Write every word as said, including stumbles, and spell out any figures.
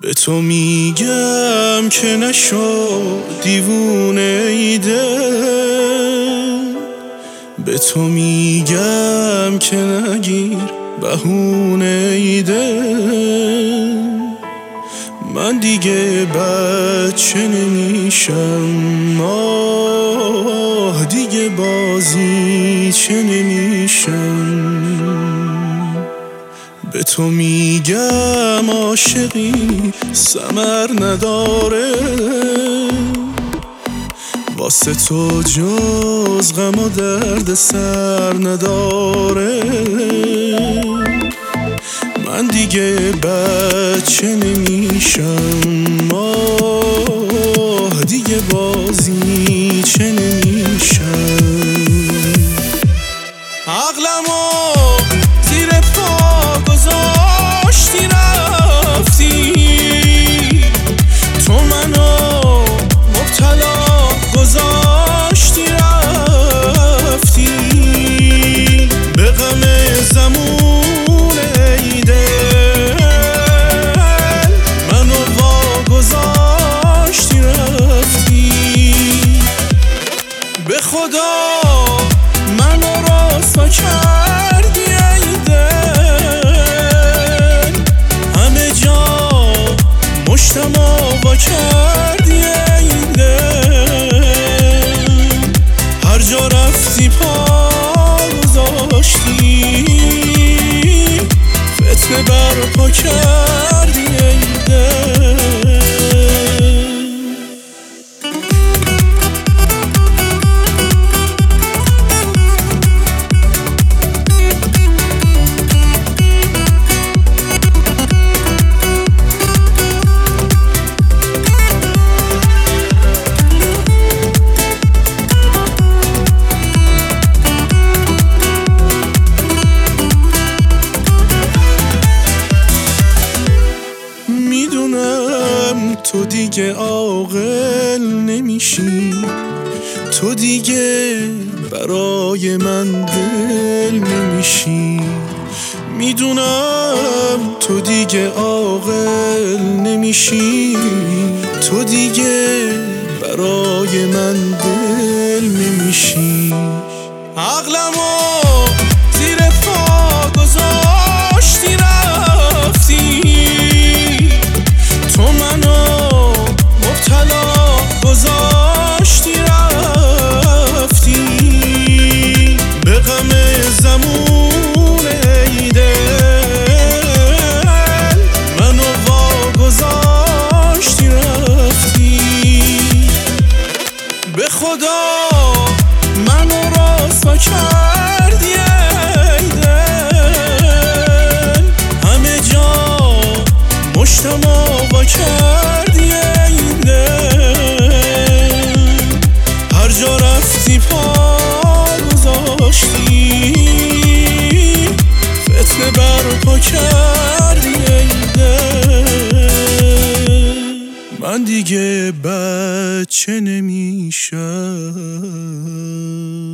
به تو میگم که نشو دیوونه ایده، به تو میگم که نگیر بهونه ایده. من دیگه بچه نمیشم، آه دیگه بازی چه نمیشم. به تو میگم عاشقی ثمر نداره، واسه تو جز غم و درد سر نداره. من دیگه بچه نمیشم، آه دیگه بازی چه نمیشم. عقلمو زیر پا گذاشتی رفتی، تو منو مبتلا گذاشتی رفتی. به غم زمون ایده منو واگذاشتی رفتی. به خدا منو رسوا کردی ای دل، همه جا مشتم آوا کردی ای دل. هر جا رفتی پا گذاشتی، فتنه برپا کردی ای دل. میدونم تو دیگه عاقل نمیشی، تو دیگه برای من دل نمیشی. میدونم تو دیگه عاقل نمیشی، تو دیگه برای من دل نمیشی. عقلمو زیر پا گذاشتی رفتی، تو منو مبتلا گذاشتی رفتی. به غم زمون ایده منو واگذاشتی رفتی. به خدا منو رسوا کردی ای دل، همه جا مشتم آوا کردی ای دل. هر جا رفتی پا گذاشتی، فتنه برپا کردی ای دل. من دیگه بچه نمیشم.